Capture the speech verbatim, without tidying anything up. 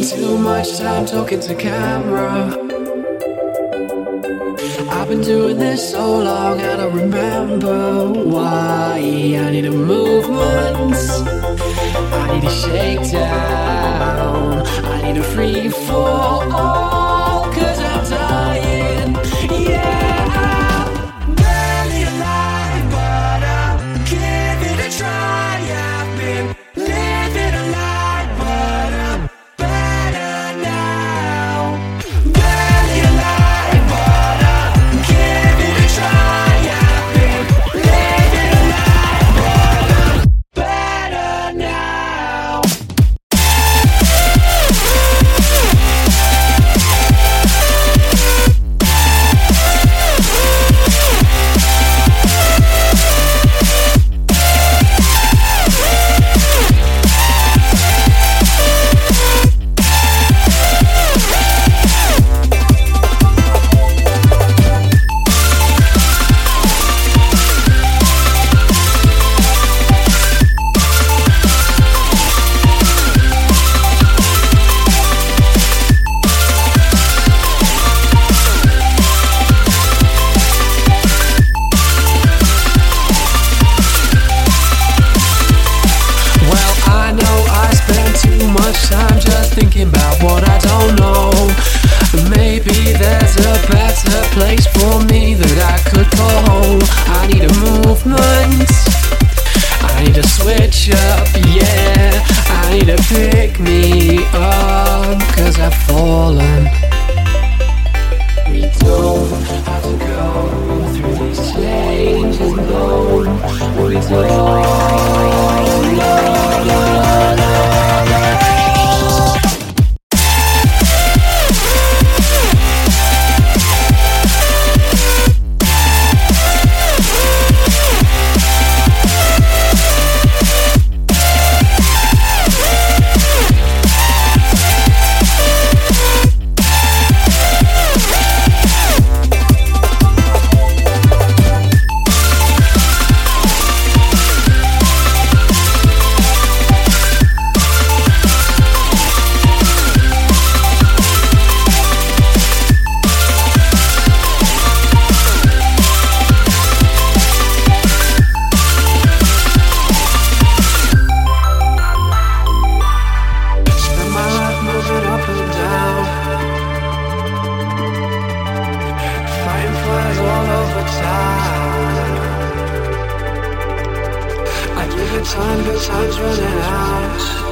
spend too much time talking to camera. I've been doing this so long, I don't remember why. I need a movement, I need a shakedown, I need a free fall, cause I'm dying. Yeah, I'm barely alive, but I'll give it a try. I've been living a lie, but I'm better now. Barely alive, but I'll give it a try. I've been living a lie, but I'm better now. I'm just thinking about what I don't know. Maybe there's a better place for me that I could go. I need a movement, I need a switch up, yeah. I need to pick me up, cause I've fallen. We don't have to go through these changes alone. We don't. Time, but time's running out.